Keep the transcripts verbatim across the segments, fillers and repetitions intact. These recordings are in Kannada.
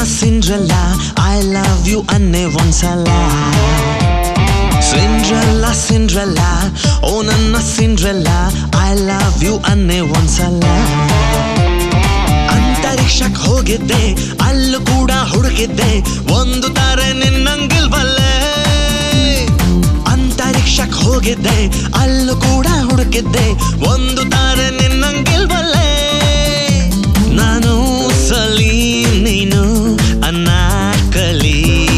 Cinderella, I love you ಅನ್ನೆ ಒಂದ್ಸಲ. Cinderella, Cinderella, ಓ ನನ್ನ Cinderella, I love you ಅನ್ನೆ ಒಂದ್ಸಲ. ಅಂತರಿಕ್ಷಕ್ಕೆ ಹೋಗಿದ್ದೆ, ಅಲ್ಲೂ ಕೂಡ ಹುಡುಕಿದ್ದೆ, ಒಂದು ತಾರೆ ನಿನ್ನಂಗಿಲ್ವಲ್ಲೇ. ಅಂತರಿಕ್ಷಕ್ಕೆ ಹೋಗಿದ್ದೆ, ಅಲ್ಲೂ ಕೂಡ ಹುಡುಕಿದ್ದೆ, ಒಂದು ತಾರೆ ನಿನ್ನಂಗಿಲ್ವಲ್ಲೇ. ನಾನು ಸಲೀಂ, ನೀನು ಅನಾರ್ಕಲಿ.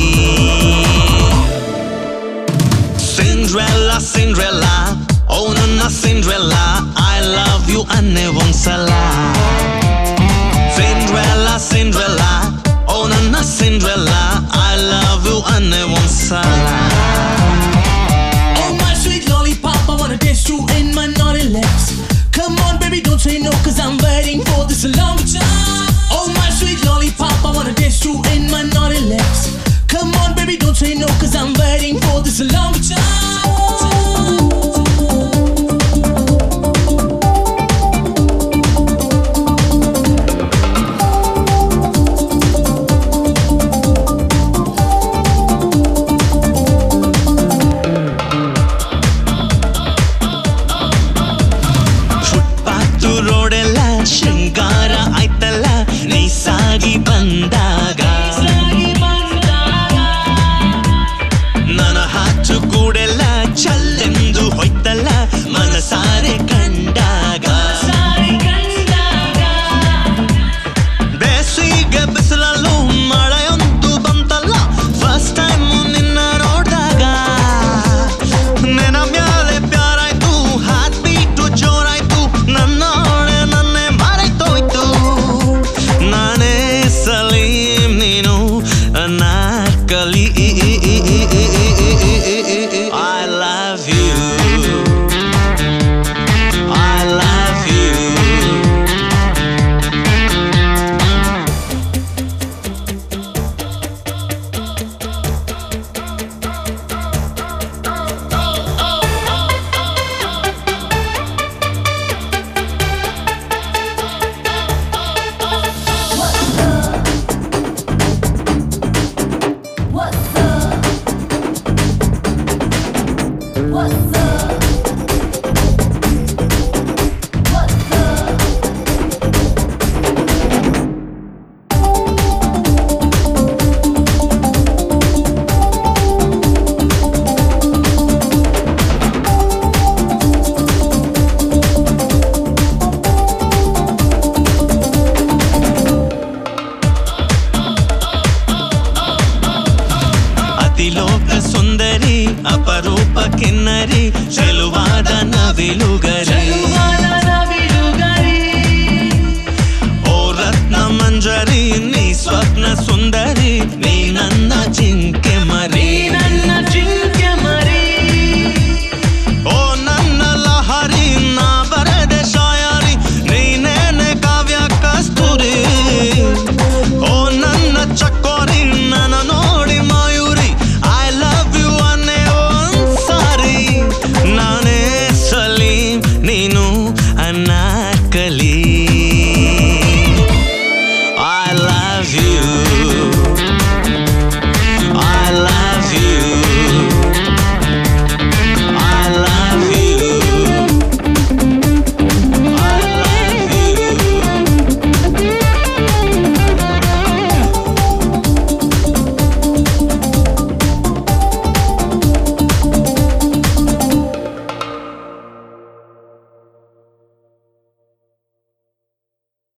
Cinderella, Cinderella, ಓ ನನ್ನ Cinderella, I love you ಅನ್ನೆ ಒಂದ್ಸಲ. Cinderella, Cinderella, oh nanna Cinderella, I love you ಅನ್ನೆ ಒಂದ್ಸಲ. Oh my sweet lollipop, I wanna taste you in my naughty lips. Come on baby, don't say no, cause I'm waiting for this a long time. Oh my sweet lollipop, I wanna taste you in my naughty lips. Come on baby, don't say no, cause I'm waiting for this a long time. ಶೃಂಗಾರ ಆಯ್ತಲ್ಲ ನೀ ಸಾಗಿ ಬಂದಾಗ, ನನ್ನ ಹಾಚು ಕೂಡೆಲ್ಲ ಚಲ್ಲೆಂದು ಹೋಯ್ತಲ್ಲ ಮನಸಾರೆ ಕಂಡಾಗ. ಬೇಸಿಗೆ ಬಿಸಿಲಲ್ಲೂ ಮಳೆಯೊಂದು ಬಂತಲ್ಲ ಫಸ್ಟ್ ಟೈಮ್ ನಿನ್ನ ನೋಡಿದಾಗ. ನೆನ ಮ್ಯಾಲೆ ಪ್ಯಾರಾಯ್ತು, ಹಾತ್ ಬೀಟು ಜೋರಾಯ್ತು, ನನ್ನ ಸಲೀಂ, ನೀನು Anarkali. I love you, I love you. ಅತಿಲೋಕ ಸುಂದರಿ, ಅಪರೂಪ ಕಿನ್ನರಿ, ಚೆಲುವಾದ ನವಿಲುಗರಿ.